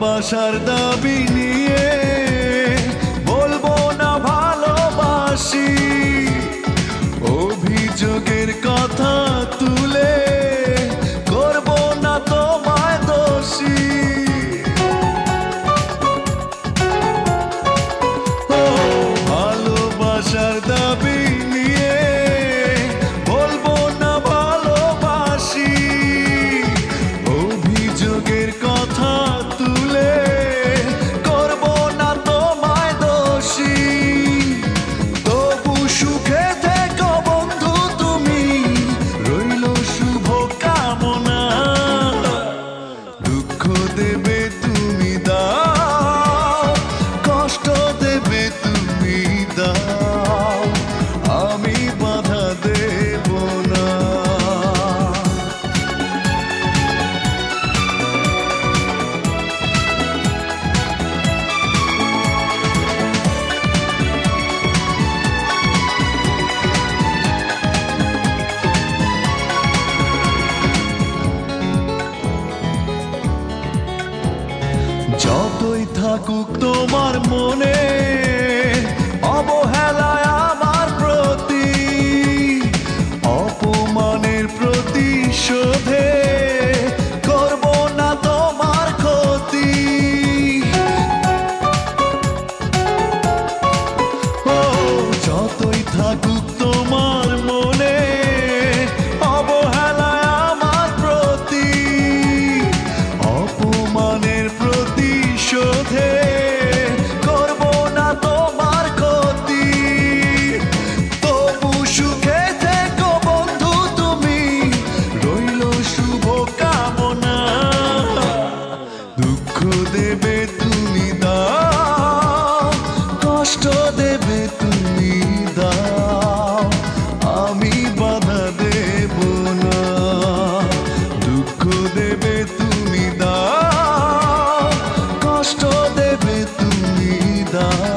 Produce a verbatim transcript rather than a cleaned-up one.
ভালোবাসার দাবি নিয়ে বলবো না ভালোবাসি, অভিযোগের কথা তুলে করব না তোমায় দোষী। ও ভালোবাসার দাবি নিয়ে বলবো না ভালোবাসি, অভিযোগের কথা তুলে করব না তোমায় দোষী। তবু সুখে থেকো বন্ধু তুমি, রইল শুভ কামনা। দুঃখ দেবে তুমি দাও, কষ্ট দেবে তুমি দাও, আমি বাধা দেব না। যতই থাকুক তোমার মনে অবহেলায় আমার প্রতি, অপমানের প্রতিশোধে করব না তোমার ক্ষতি। ও যতই থাকুক তোমার মনে অবহেলায় আমার প্রতি, অপমানের প্রতিশোধে করব না তোমার ক্ষতি। তবু সুখে থেকো বন্ধু তুমি, রইল শুভ কামনা। দুঃখ দেবে তুমি দাও, কষ্ট দেবে তুমি দাও, আমি বাধা দেব না। দুঃখ দেবে তুমি দাও, কষ্ট দেবে তুমি দাও।